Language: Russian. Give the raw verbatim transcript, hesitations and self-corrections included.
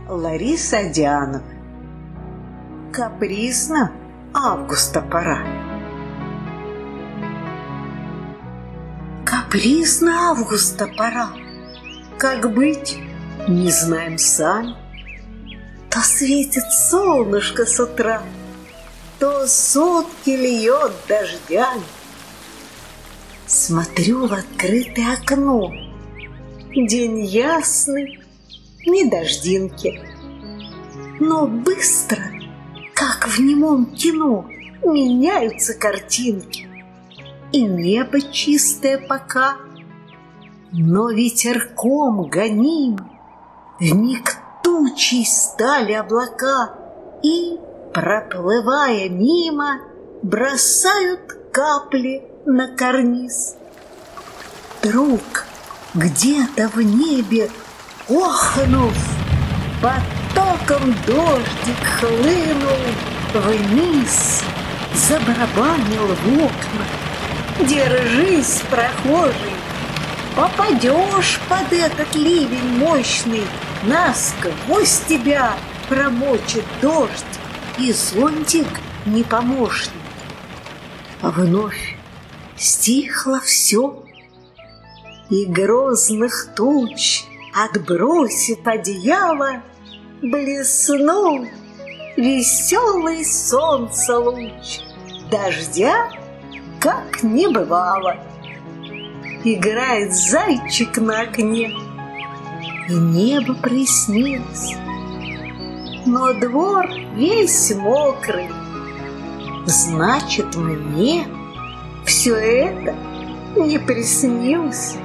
Лариса Дианова. Капризно августа пора. Капризно августа пора. Как быть, не знаем сами. То светит солнышко с утра, то сутки льет дождями. Смотрю в открытое окно. День ясный, ни дождинки. Но быстро, как в немом кино, меняются картинки. И небо чистое пока, но ветерком гоним вмиг тучей стали облака и, проплывая мимо, бросают капли на карниз. Вдруг где-то в небе, охнув, потоком дождик хлынул вниз, забарабанил в окна. Держись, прохожий, попадешь под этот ливень мощный, насквозь тебя промочит дождь, и зонтик не помощник. Вновь стихло все, и грозных туч, отбросив одеяло, блеснул веселый солнце луч. Дождя как не бывало. Играет зайчик на окне, и небо приснилось, но двор весь мокрый. Значит, мне все это не приснилось.